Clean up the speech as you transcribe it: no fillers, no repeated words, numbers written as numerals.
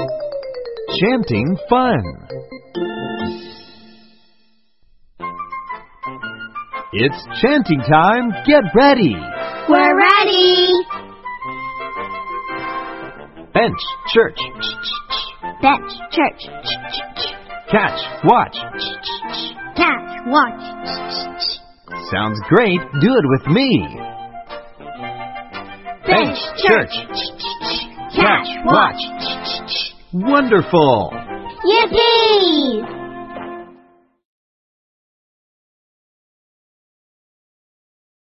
Chanting fun. It's chanting time. Get ready. We're ready. Bench, church. Bench, church. Catch, watch. Catch, watch. Sounds great. Do it with me. Bench, church. Catch, watch. Wonderful. Yippee!